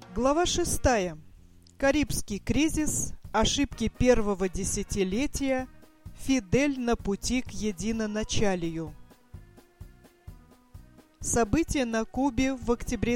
Глава 6. Карибский кризис. Ошибки первого десятилетия. Фидель на пути к единоначалию. События на Кубе в октябре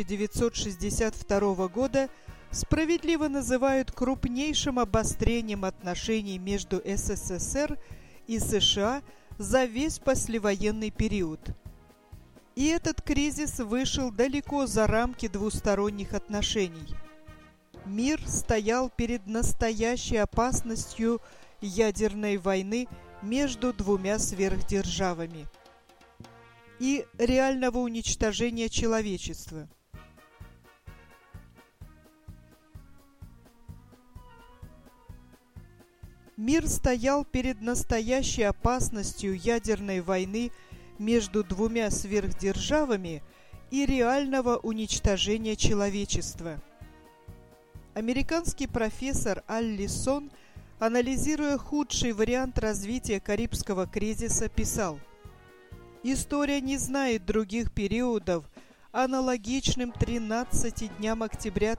1962 года справедливо называют крупнейшим обострением отношений между СССР и США за весь послевоенный период. И этот кризис вышел далеко за рамки двусторонних отношений. Мир стоял перед настоящей опасностью ядерной войны между двумя сверхдержавами и реального уничтожения человечества. Мир стоял перед настоящей опасностью ядерной войны между двумя сверхдержавами и реального уничтожения человечества. Американский профессор Аллисон, анализируя худший вариант развития Карибского кризиса, писал: «История не знает других периодов, аналогичным 13 дням октября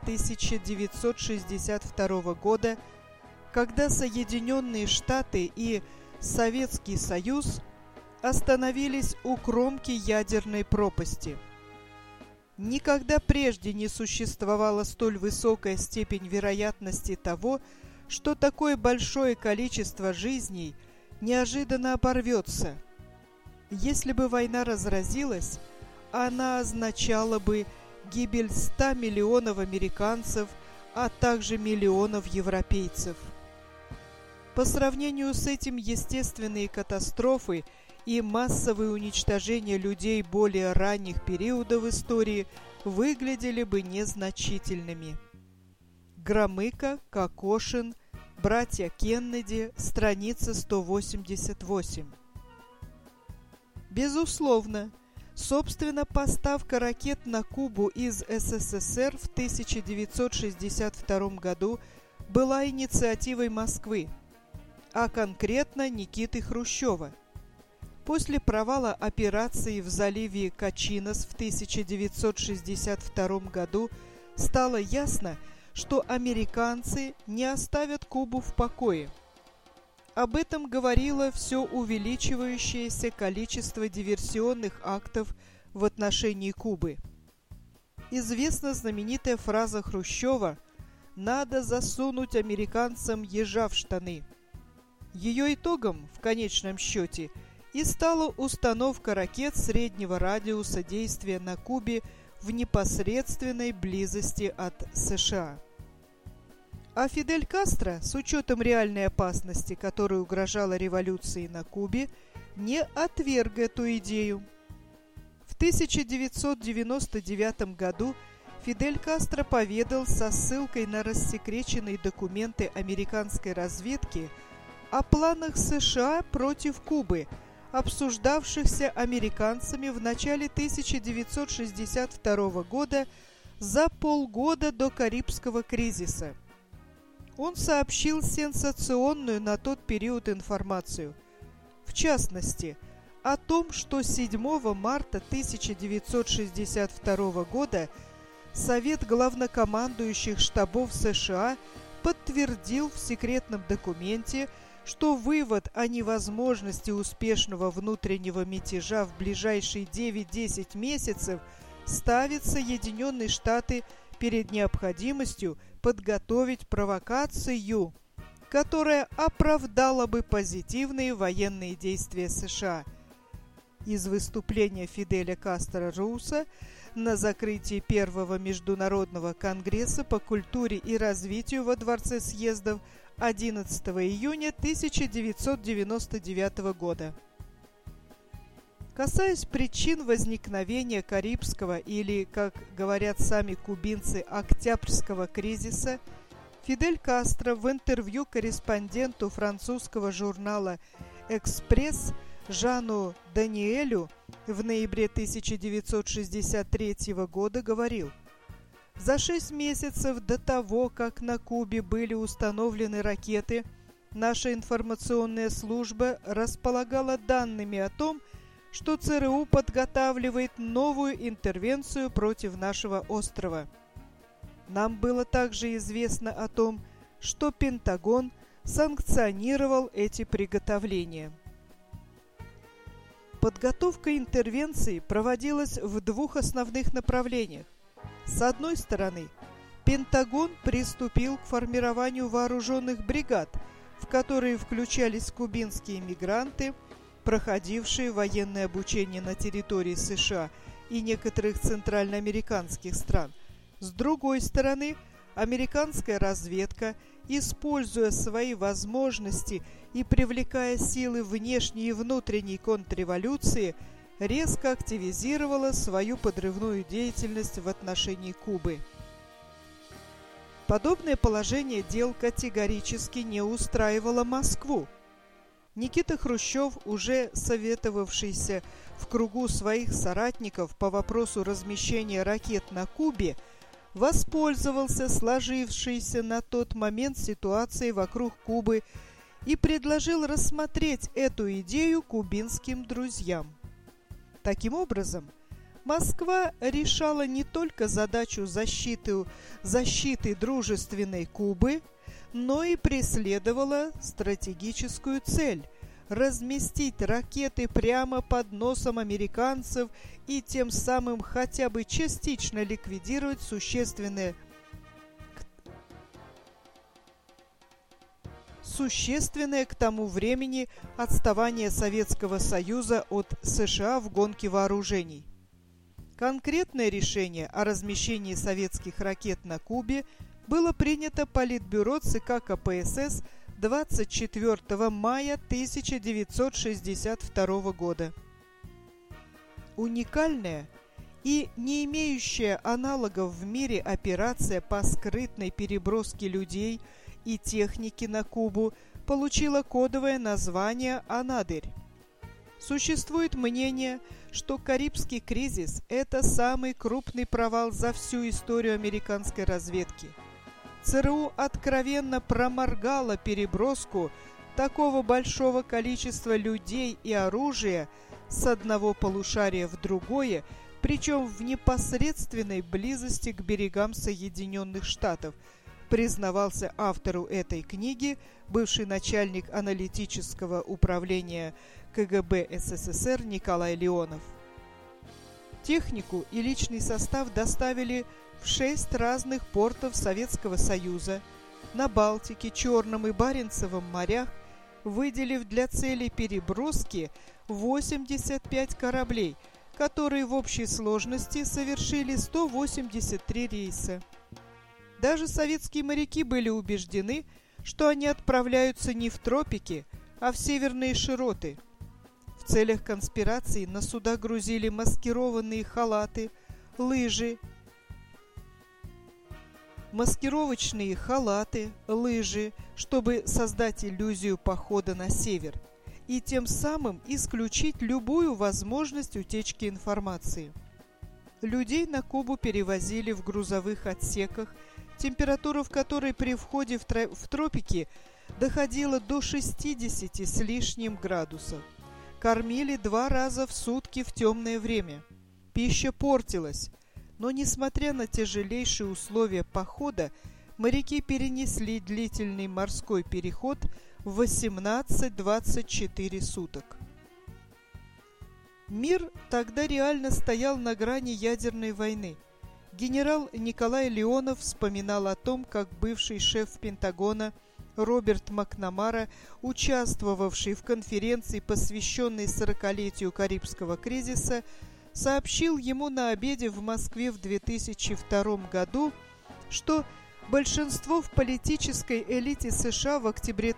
1962 года, когда Соединенные Штаты и Советский Союз остановились у кромки ядерной пропасти. Никогда прежде не существовала столь высокая степень вероятности того, что такое большое количество жизней неожиданно оборвется. Если бы война разразилась, она означала бы гибель 100 миллионов американцев, а также миллионов европейцев. По сравнению с этим естественные катастрофы и массовые уничтожения людей более ранних периодов истории выглядели бы незначительными». Громыко, Кокошин, братья Кеннеди, страница 188. Безусловно, собственно, поставка ракет на Кубу из СССР в 1962 году была инициативой Москвы, а конкретно Никиты Хрущева. После провала операции в заливе Качинос в 1962 году стало ясно, что американцы не оставят Кубу в покое. Об этом говорило все увеличивающееся количество диверсионных актов в отношении Кубы. Известна знаменитая фраза Хрущева «надо засунуть американцам ежа в штаны». Ее итогом, в конечном счете, и стала установка ракет среднего радиуса действия на Кубе в непосредственной близости от США. А Фидель Кастро, с учетом реальной опасности, которая угрожала революции на Кубе, не отверг эту идею. В 1999 году Фидель Кастро поведал со ссылкой на рассекреченные документы американской разведки о планах США против Кубы, обсуждавшихся американцами в начале 1962 года, за полгода до Карибского кризиса. Он сообщил сенсационную на тот период информацию. В частности, о том, что 7 марта 1962 года Совет главнокомандующих штабов США подтвердил в секретном документе, что вывод о невозможности успешного внутреннего мятежа в ближайшие 9-10 месяцев ставит Соединенные Штаты перед необходимостью подготовить провокацию, которая оправдала бы позитивные военные действия США. Из выступления Фиделя Кастро Руса на закрытии Первого международного конгресса по культуре и развитию во Дворце съездов 11 июня 1999 года. Касаясь причин возникновения Карибского или, как говорят сами кубинцы, Октябрьского кризиса, Фидель Кастро в интервью корреспонденту французского журнала «Экспресс» Жану Даниэлю в ноябре 1963 года говорил: «За 6 месяцев до того, как на Кубе были установлены ракеты, наша информационная служба располагала данными о том, что ЦРУ подготавливает новую интервенцию против нашего острова. Нам было также известно о том, что Пентагон санкционировал эти приготовления. Подготовка интервенции проводилась в двух основных направлениях. С одной стороны, Пентагон приступил к формированию вооруженных бригад, в которые включались кубинские мигранты, проходившие военное обучение на территории США и некоторых центральноамериканских стран. С другой стороны, американская разведка, используя свои возможности и привлекая силы внешней и внутренней контрреволюции, резко активизировала свою подрывную деятельность в отношении Кубы. Подобное положение дел категорически не устраивало Москву. Никита Хрущев, уже советовавшийся в кругу своих соратников по вопросу размещения ракет на Кубе, воспользовался сложившейся на тот момент ситуацией вокруг Кубы и предложил рассмотреть эту идею кубинским друзьям. Таким образом, Москва решала не только задачу защиты дружественной Кубы, но и преследовала стратегическую цель – разместить ракеты прямо под носом американцев и тем самым хотя бы частично ликвидировать существенное к тому времени отставание Советского Союза от США в гонке вооружений. Конкретное решение о размещении советских ракет на Кубе было принято Политбюро ЦК КПСС 24 мая 1962 года. Уникальная и не имеющая аналогов в мире операция по скрытной переброске людей и техники на Кубу получила кодовое название «Анадырь». Существует мнение, что Карибский кризис – это самый крупный провал за всю историю американской разведки. ЦРУ откровенно проморгало переброску такого большого количества людей и оружия с одного полушария в другое, причем в непосредственной близости к берегам Соединенных Штатов, признавался автору этой книги, бывший начальник аналитического управления КГБ СССР Николай Леонов. Технику и личный состав доставили в 6 разных портов Советского Союза, на Балтике, Черном и Баренцевом морях, выделив для цели переброски 85 кораблей, которые в общей сложности совершили 183 рейса. Даже советские моряки были убеждены, что они отправляются не в тропики, а в северные широты. В целях конспирации на суда грузили маскированные халаты, лыжи, чтобы создать иллюзию похода на север и тем самым исключить любую возможность утечки информации. Людей на Кубу перевозили в грузовых отсеках, температура в которой при входе в тропики доходила до 60 с лишним градусов. Кормили 2 раза в сутки в темное время. Пища портилась, но, несмотря на тяжелейшие условия похода, моряки перенесли длительный морской переход в 18-24 суток. Мир тогда реально стоял на грани ядерной войны. Генерал Николай Леонов вспоминал о том, как бывший шеф Пентагона Роберт Макнамара, участвовавший в конференции, посвященной 40-летию Карибского кризиса, сообщил ему на обеде в Москве в 2002 году, что большинство в политической элите США в октябре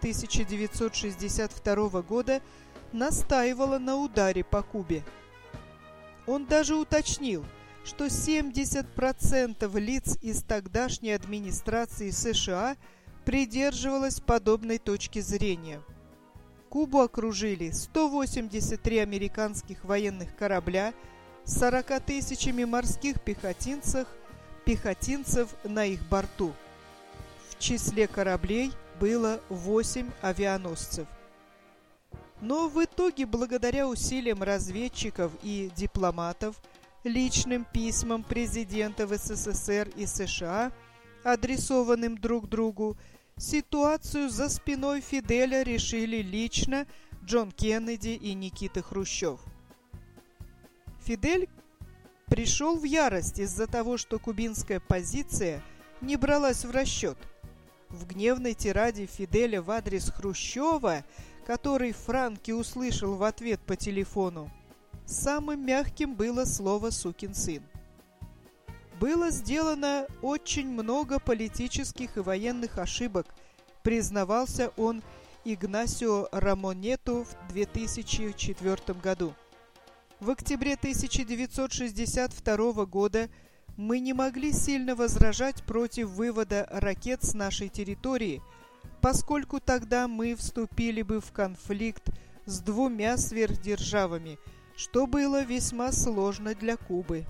1962 года настаивало на ударе по Кубе. Он даже уточнил, что 70% лиц из тогдашней администрации США придерживалось подобной точки зрения. Кубу окружили 183 американских военных корабля с 40 тысячами морских пехотинцев на их борту. В числе кораблей было 8 авианосцев. Но в итоге, благодаря усилиям разведчиков и дипломатов, личным письмам президентов СССР и США, адресованным друг другу, ситуацию за спиной Фиделя решили лично Джон Кеннеди и Никита Хрущев. Фидель пришел в ярость из-за того, что кубинская позиция не бралась в расчет. В гневной тираде Фиделя в адрес Хрущева, который Франки услышал в ответ по телефону, самым мягким было слово «сукин сын». Было сделано очень много политических и военных ошибок, признавался он Игнасио Рамонету в 2004 году. В октябре 1962 года мы не могли сильно возражать против вывода ракет с нашей территории, поскольку тогда мы вступили бы в конфликт с двумя сверхдержавами, что было весьма сложно для Кубы.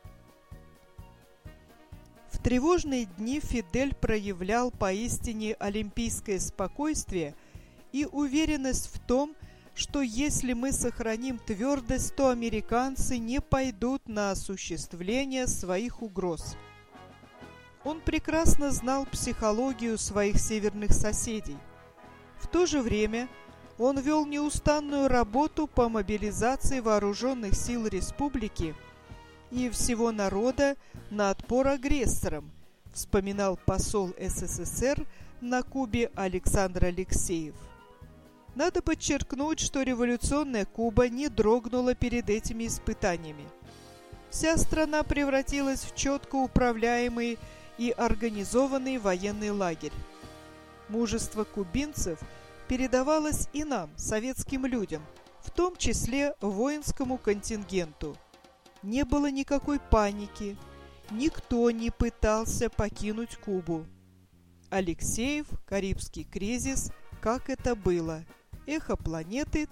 В тревожные дни Фидель проявлял поистине олимпийское спокойствие и уверенность в том, что если мы сохраним твердость, то американцы не пойдут на осуществление своих угроз. Он прекрасно знал психологию своих северных соседей. В то же время он вел неустанную работу по мобилизации вооруженных сил республики и всего народа на отпор агрессорам, вспоминал посол СССР на Кубе Александр Алексеев. Надо подчеркнуть, что революционная Куба не дрогнула перед этими испытаниями. Вся страна превратилась в четко управляемый и организованный военный лагерь. Мужество кубинцев передавалось и нам, советским людям, в том числе воинскому контингенту. Не было никакой паники, никто не пытался покинуть Кубу. Алексеев, Карибский кризис, как это было. Эхо планеты,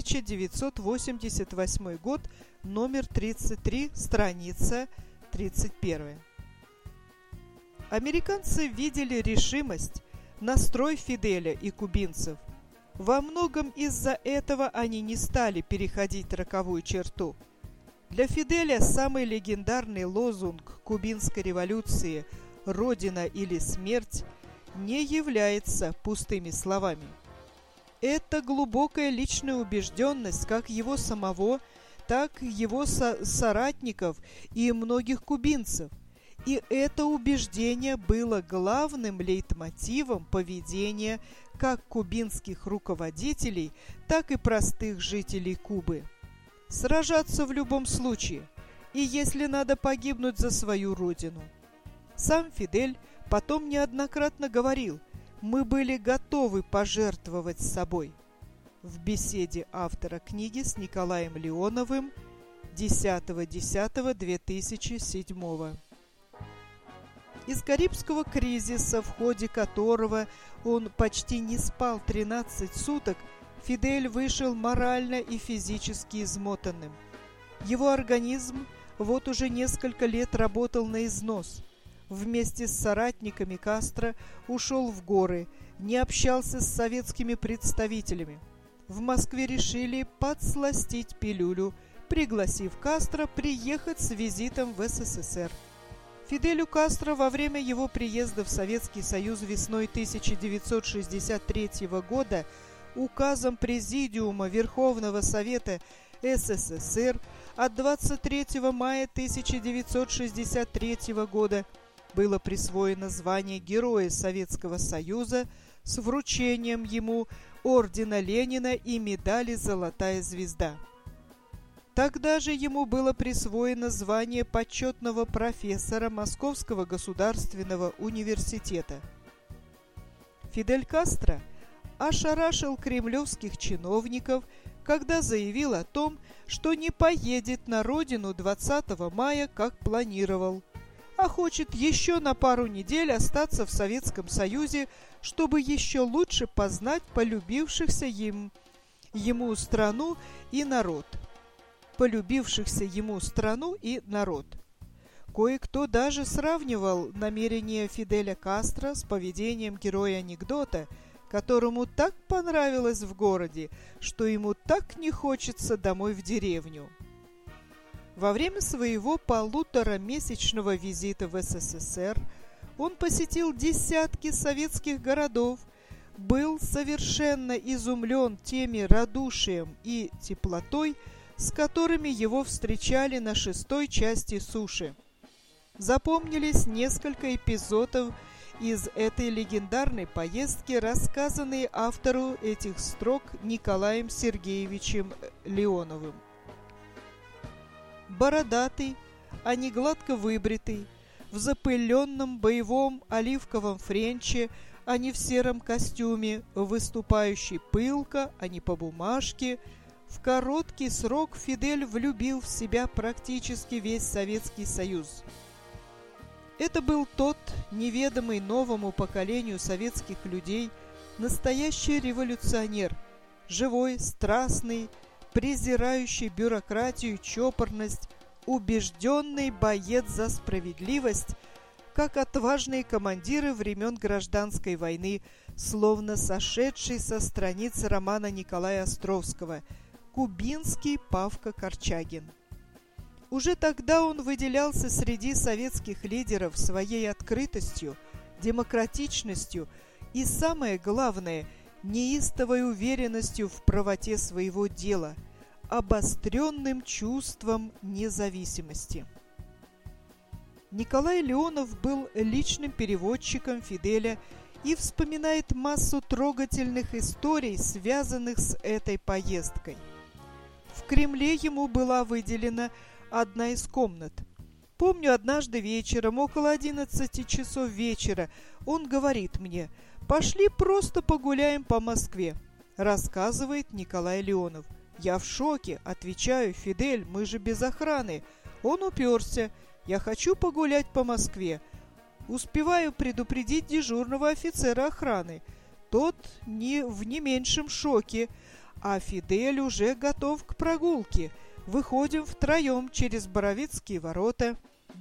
1988 год, номер 33, страница 31. Американцы видели решимость, настрой Фиделя и кубинцев. Во многом из-за этого они не стали переходить роковую черту. Для Фиделя самый легендарный лозунг кубинской революции «Родина или смерть» не является пустыми словами. Это глубокая личная убежденность как его самого, так и его соратников и многих кубинцев. И это убеждение было главным лейтмотивом поведения как кубинских руководителей, так и простых жителей Кубы. Сражаться в любом случае, и если надо погибнуть за свою родину. Сам Фидель потом неоднократно говорил: «Мы были готовы пожертвовать собой». В беседе автора книги с Николаем Леоновым 10.10.2007. Из Карибского кризиса, в ходе которого он почти не спал 13 суток, Фидель вышел морально и физически измотанным. Его организм вот уже несколько лет работал на износ. Вместе с соратниками Кастро ушел в горы, не общался с советскими представителями. В Москве решили подсластить пилюлю, пригласив Кастро приехать с визитом в СССР. Фиделю Кастро во время его приезда в Советский Союз весной 1963 года указом Президиума Верховного Совета СССР от 23 мая 1963 года было присвоено звание Героя Советского Союза с вручением ему ордена Ленина и медали «Золотая звезда». Тогда же ему было присвоено звание почетного профессора Московского государственного университета. Фидель Кастро ошарашил кремлевских чиновников, когда заявил о том, что не поедет на родину 20 мая, как планировал, а хочет еще на пару недель остаться в Советском Союзе, чтобы еще лучше познать полюбившихся ему страну и народ. Кое-кто даже сравнивал намерение Фиделя Кастро с поведением героя-анекдота, которому так понравилось в городе, что ему так не хочется домой в деревню. Во время своего 1,5-месячного визита в СССР Он посетил десятки советских городов, был совершенно изумлен теми радушием и теплотой, с которыми его встречали на 6-й части суши. Запомнились несколько эпизодов из этой легендарной поездки, рассказанные автору этих строк Николаем Сергеевичем Леоновым. Бородатый, а не гладко выбритый, в запыленном боевом оливковом френче, а не в сером костюме, выступающий пылко, а не по бумажке, в короткий срок Фидель влюбил в себя практически весь Советский Союз. Это был тот неведомый новому поколению советских людей настоящий революционер, живой, страстный, презирающий бюрократию и чопорность, убежденный боец за справедливость, как отважные командиры времен Гражданской войны, словно сошедший со страниц романа Николая Островского «Кубинский Павка Корчагин». Уже тогда он выделялся среди советских лидеров своей открытостью, демократичностью и, самое главное, неистовой уверенностью в правоте своего дела, обостренным чувством независимости. Николай Леонов был личным переводчиком Фиделя и вспоминает массу трогательных историй, связанных с этой поездкой. В Кремле ему была выделена одна из комнат. Помню, однажды вечером, около 11 часов вечера, он говорит мне: «Пошли просто погуляем по Москве», рассказывает Николай Леонов. Я в шоке, отвечаю: «Фидель, мы же без охраны». Он уперся: «Я хочу погулять по Москве». Успеваю предупредить дежурного офицера охраны. Тот в не меньшем шоке, а Фидель уже готов к прогулке. Выходим втроем через Боровицкие ворота.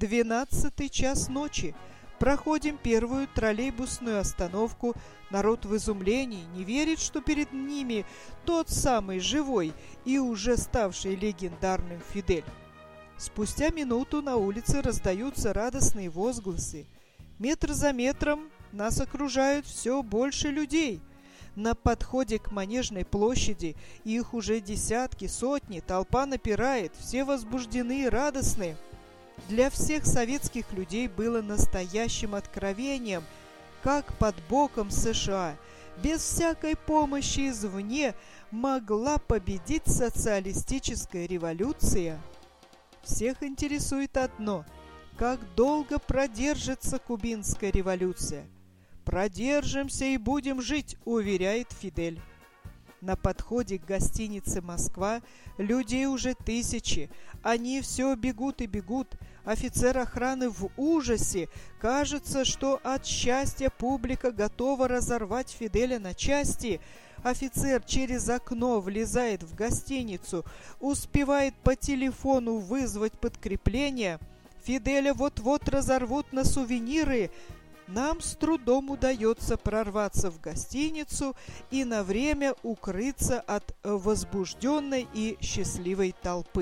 12 час ночи. Проходим первую троллейбусную остановку. Народ в изумлении, не верит, что перед ними тот самый живой и уже ставший легендарным Фидель. Спустя минуту на улице раздаются радостные возгласы. Метр за метром нас окружают все больше людей. На подходе к Манежной площади их уже десятки, сотни, толпа напирает, все возбуждены и радостны. Для всех советских людей было настоящим откровением, как под боком США, без всякой помощи извне, могла победить социалистическая революция. Всех интересует одно: как долго продержится кубинская революция. «Продержимся и будем жить», уверяет Фидель. На подходе к гостинице «Москва» людей уже тысячи. Они все бегут и бегут. Офицер охраны в ужасе. Кажется, что от счастья публика готова разорвать Фиделя на части. Офицер через окно влезает в гостиницу, успевает по телефону вызвать подкрепление. Фиделя вот-вот разорвут на сувениры. Нам с трудом удается прорваться в гостиницу и на время укрыться от возбужденной и счастливой толпы.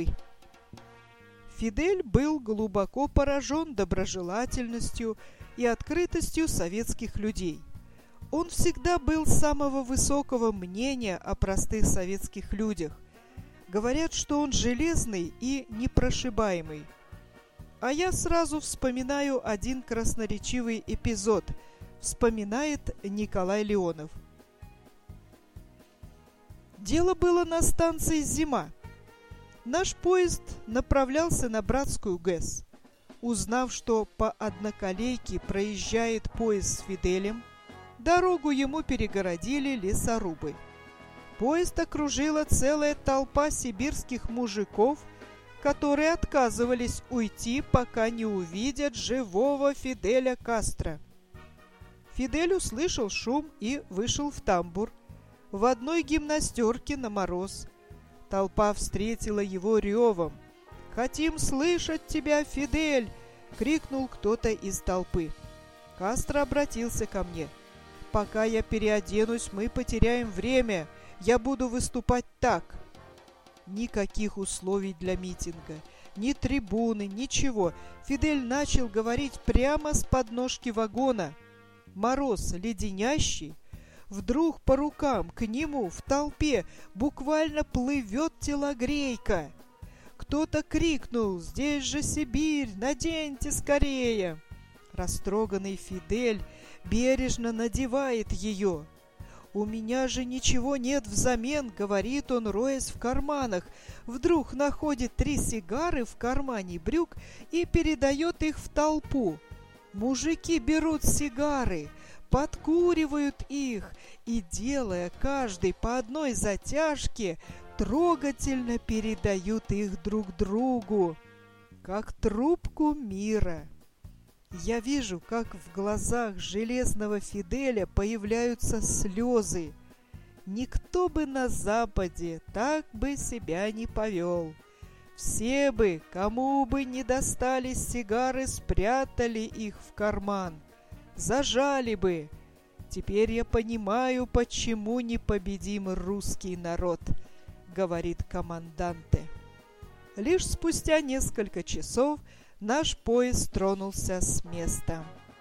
Фидель был глубоко поражен доброжелательностью и открытостью советских людей. Он всегда был самого высокого мнения о простых советских людях. Говорят, что он железный и непрошибаемый. А я сразу вспоминаю один красноречивый эпизод, вспоминает Николай Леонов. Дело было на станции «Зима». Наш поезд направлялся на Братскую ГЭС. Узнав, что по одноколейке проезжает поезд с Фиделем, дорогу ему перегородили лесорубы. Поезд окружила целая толпа сибирских мужиков, которые отказывались уйти, пока не увидят живого Фиделя Кастро. Фидель услышал шум и вышел в тамбур. В одной гимнастерке на мороз. Толпа встретила его ревом. «Хотим слышать тебя, Фидель!» — крикнул кто-то из толпы. Кастро обратился ко мне. «Пока я переоденусь, мы потеряем время. Я буду выступать так». Никаких условий для митинга, ни трибуны, ничего. Фидель начал говорить прямо с подножки вагона. Мороз леденящий. Вдруг по рукам к нему в толпе буквально плывет телогрейка. Кто-то крикнул: «Здесь же Сибирь, наденьте скорее!» Растроганный Фидель бережно надевает ее. «У меня же ничего нет взамен», — говорит он, роясь в карманах. Вдруг находит 3 сигары в кармане брюк и передает их в толпу. Мужики берут сигары, подкуривают их и, делая каждый по одной затяжке, трогательно передают их друг другу, как трубку мира. Я вижу, как в глазах железного Фиделя появляются слезы. Никто бы на Западе так бы себя не повел. Все бы, кому бы не достались сигары, спрятали их в карман, зажали бы. Теперь я понимаю, почему непобедим русский народ, говорит команданте. Лишь спустя несколько часов наш поезд тронулся с места.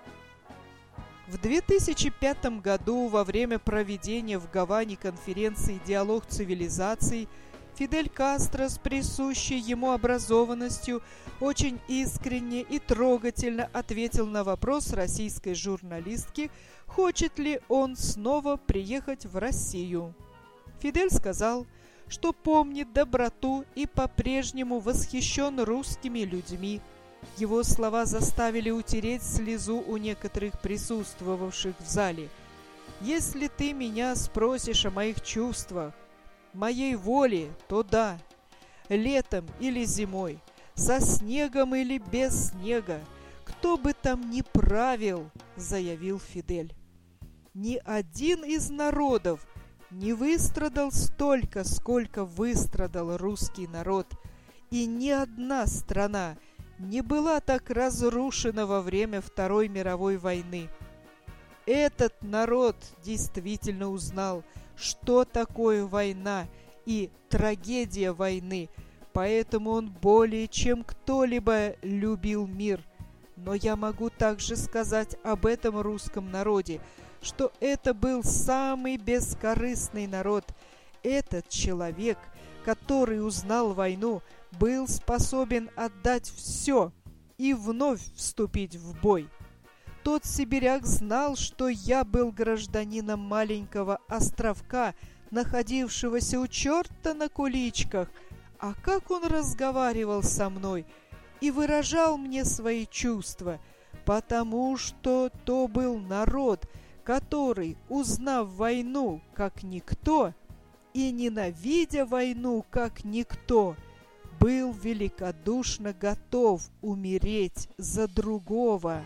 В 2005 году, во время проведения в Гаване конференции «Диалог цивилизаций», Фидель Кастро с присущей ему образованностью очень искренне и трогательно ответил на вопрос российской журналистки, хочет ли он снова приехать в Россию. Фидель сказал, что помнит доброту и по-прежнему восхищен русскими людьми. Его слова заставили утереть слезу у некоторых присутствовавших в зале. «Если ты меня спросишь о моих чувствах, моей воле, то да, летом или зимой, со снегом или без снега, кто бы там ни правил», — заявил Фидель. «Ни один из народов не выстрадал столько, сколько выстрадал русский народ, и ни одна страна не была так разрушена во время Второй мировой войны. Этот народ действительно узнал, что такое война и трагедия войны, поэтому он более чем кто-либо любил мир. Но я могу также сказать об этом русском народе, что это был самый бескорыстный народ. Этот человек, который узнал войну, был способен отдать все и вновь вступить в бой. Тот сибиряк знал, что я был гражданином маленького островка, находившегося у черта на куличках, а как он разговаривал со мной и выражал мне свои чувства, потому что то был народ, который, узнав войну как никто и ненавидя войну как никто, был великодушно готов умереть за другого.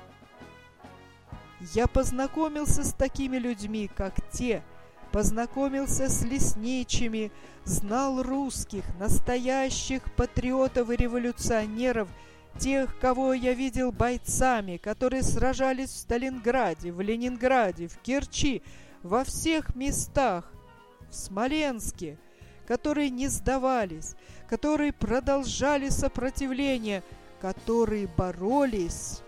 Я познакомился с такими людьми, как те, познакомился с лесничими, знал русских, настоящих патриотов и революционеров, тех, кого я видел бойцами, которые сражались в Сталинграде, в Ленинграде, в Керчи, во всех местах, в Смоленске, которые не сдавались, которые продолжали сопротивление, которые боролись.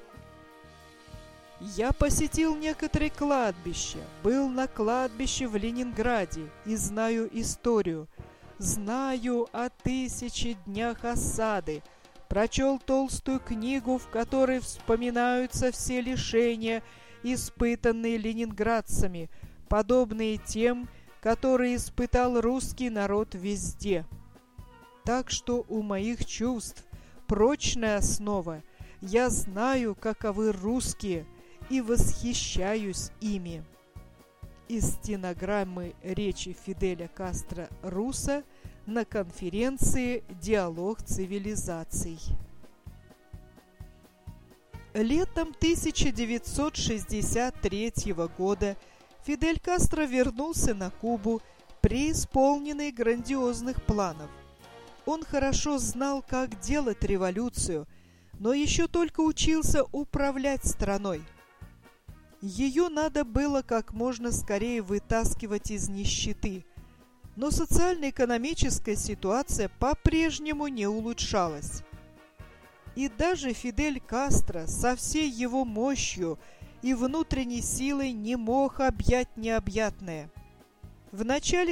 Я посетил некоторые кладбища, был на кладбище в Ленинграде и знаю историю. Знаю о 1000 днях осады, прочел толстую книгу, в которой вспоминаются все лишения, испытанные ленинградцами, подобные тем, которые испытал русский народ везде. Так что у моих чувств прочная основа. Я знаю, каковы русские, и восхищаюсь ими. Из стенограммы речи Фиделя Кастро Руса на конференции «Диалог цивилизаций». Летом 1963 года Фидель Кастро вернулся на Кубу, преисполненный грандиозных планов. Он хорошо знал, как делать революцию, но еще только учился управлять страной. Ее надо было как можно скорее вытаскивать из нищеты, но социально-экономическая ситуация по-прежнему не улучшалась. И даже Фидель Кастро со всей его мощью и внутренней силой не мог объять необъятное. В начале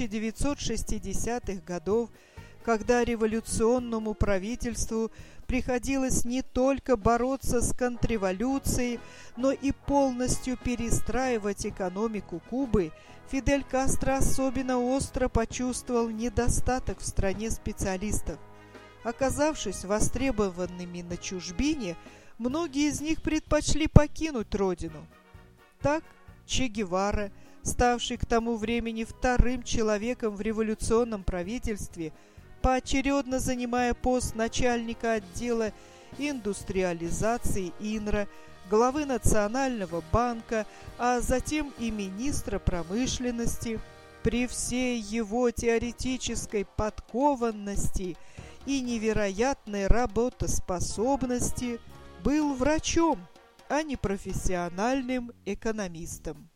1960-х годов, когда революционному правительству приходилось не только бороться с контрреволюцией, но и полностью перестраивать экономику Кубы, Фидель Кастро особенно остро почувствовал недостаток в стране специалистов. Оказавшись востребованными на чужбине, многие из них предпочли покинуть родину. Так Че Гевара, ставший к тому времени вторым человеком в революционном правительстве, поочередно занимая пост начальника отдела индустриализации ИНРА, главы Национального банка, а затем и министра промышленности, при всей его теоретической подкованности и невероятной работоспособности, был врачом, а не профессиональным экономистом.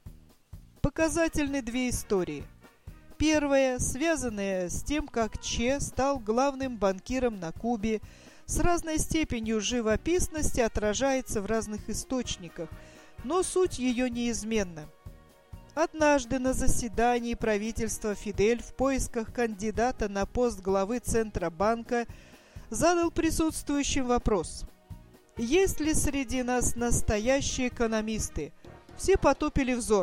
Показательны две истории. Первая, связанная с тем, как Че стал главным банкиром на Кубе, с разной степенью живописности отражается в разных источниках, но суть ее неизменна. Однажды на заседании правительства Фидель в поисках кандидата на пост главы Центробанка задал присутствующим вопрос: «Есть ли среди нас настоящие экономисты?» Все потупили взор.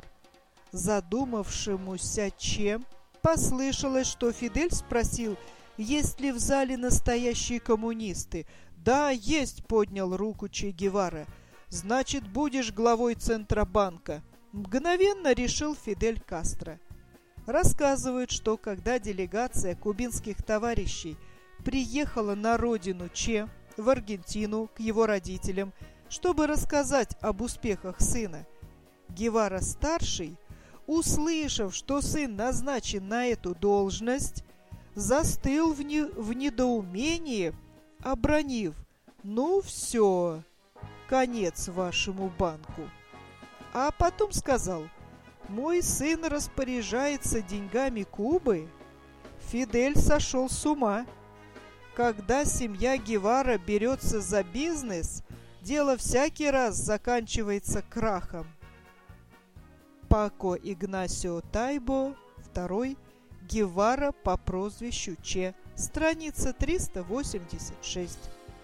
Задумавшемуся Че послышалось, что Фидель спросил, есть ли в зале настоящие коммунисты. «Да, есть», — поднял руку Че Гевара. «Значит, будешь главой Центробанка», — мгновенно решил Фидель Кастро. Рассказывают, что когда делегация кубинских товарищей приехала на родину Че, в Аргентину, к его родителям, чтобы рассказать об успехах сына, Гевара-старший, услышав, что сын назначен на эту должность, застыл в недоумении, обронив: «Ну все, конец вашему банку». А потом сказал: «Мой сын распоряжается деньгами Кубы». Фидель сошел с ума. Когда семья Гевара берется за бизнес, дело всякий раз заканчивается крахом. Пако Игнасио Тайбо, II, Гевара по прозвищу Че, страница 386.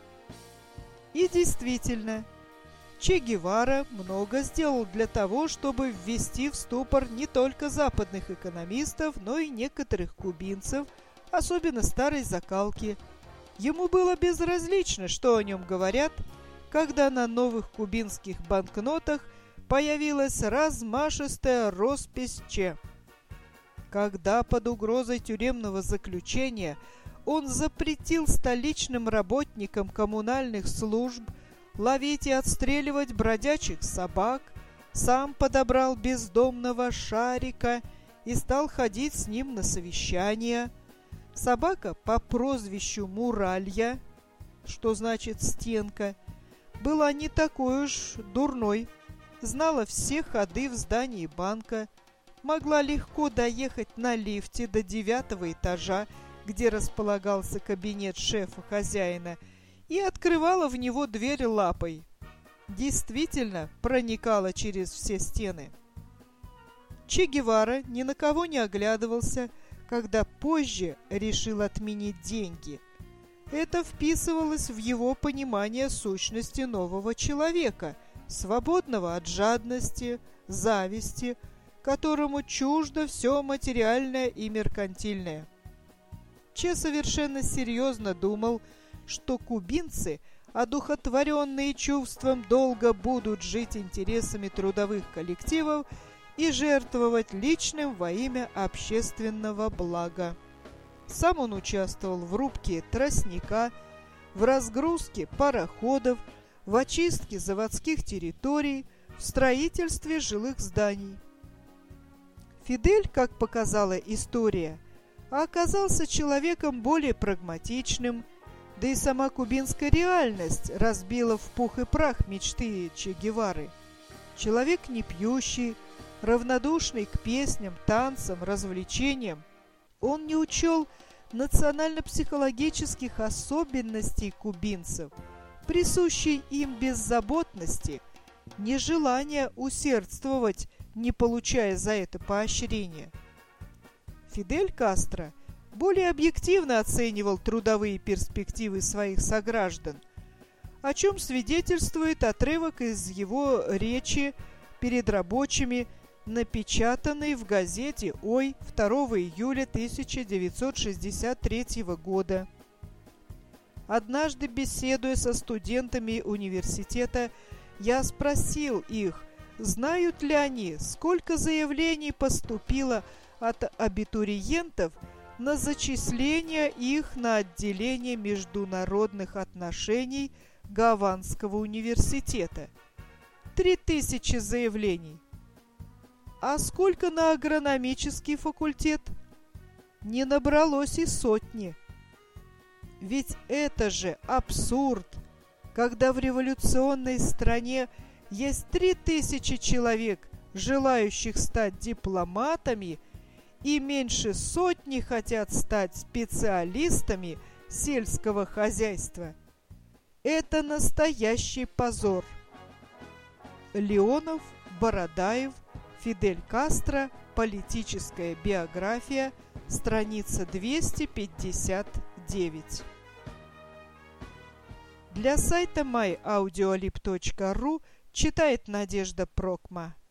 И действительно, Че Гевара много сделал для того, чтобы ввести в ступор не только западных экономистов, но и некоторых кубинцев, особенно старой закалки. Ему было безразлично, что о нем говорят, когда на новых кубинских банкнотах появилась размашистая роспись Че. Когда под угрозой тюремного заключения он запретил столичным работникам коммунальных служб ловить и отстреливать бродячих собак, сам подобрал бездомного Шарика и стал ходить с ним на совещания. Собака по прозвищу Муралья, что значит стенка, была не такой уж дурной, знала все ходы в здании банка, могла легко доехать на лифте до 9-го этажа, где располагался кабинет шефа-хозяина, и открывала в него дверь лапой. Действительно проникала через все стены. Че Гевара ни на кого не оглядывался, когда позже решил отменить деньги. Это вписывалось в его понимание сущности нового человека, свободного от жадности, зависти, которому чуждо все материальное и меркантильное. Че совершенно серьезно думал, что кубинцы, одухотворенные чувством долга, будут жить интересами трудовых коллективов и жертвовать личным во имя общественного блага. Сам он участвовал в рубке тростника, в разгрузке пароходов, в очистке заводских территорий, в строительстве жилых зданий. Фидель, как показала история, оказался человеком более прагматичным, да и сама кубинская реальность разбила в пух и прах мечты Че Гевары. Человек не пьющий, равнодушный к песням, танцам, развлечениям, он не учел национально-психологических особенностей кубинцев, присущей им беззаботности, нежелание усердствовать, не получая за это поощрения. Фидель Кастро более объективно оценивал трудовые перспективы своих сограждан, о чем свидетельствует отрывок из его речи перед рабочими, напечатанный в газете «Ой» 2 июля 1963 года. Однажды, беседуя со студентами университета, я спросил их, знают ли они, сколько заявлений поступило от абитуриентов на зачисление их на отделение международных отношений Гаванского университета. 3000 заявлений. А сколько на агрономический факультет? Не набралось и сотни. Ведь это же абсурд, когда в революционной стране есть 3000 человек, желающих стать дипломатами, и меньше сотни хотят стать специалистами сельского хозяйства. Это настоящий позор. Леонов, Бородаев, Фидель Кастро, политическая биография, страница 259. Для сайта myaudioalib.ru читает Надежда Прокма.